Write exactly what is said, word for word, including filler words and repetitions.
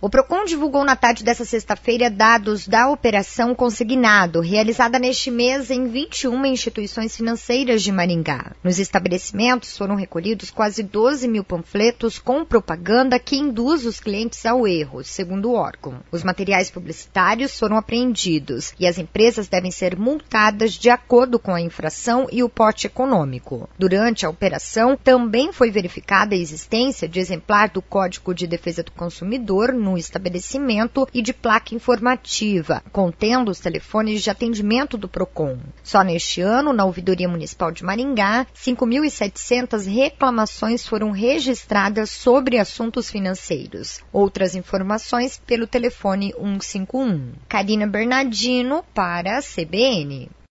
O Procon divulgou na tarde desta sexta-feira dados da Operação Consignado, realizada neste mês em vinte e uma instituições financeiras de Maringá. Nos estabelecimentos foram recolhidos quase doze mil panfletos com propaganda que induz os clientes ao erro, segundo o órgão. Os materiais publicitários foram apreendidos e as empresas devem ser multadas de acordo com a infração e o porte econômico. Durante a operação, também foi verificada a existência de exemplar do Código de Defesa do Consumidor no estabelecimento e de placa informativa, contendo os telefones de atendimento do Procon. Só neste ano, na Ouvidoria Municipal de Maringá, cinco mil e setecentas reclamações foram registradas sobre assuntos financeiros. Outras informações pelo telefone cento e cinquenta e um. Karina Bernardino para a C B N.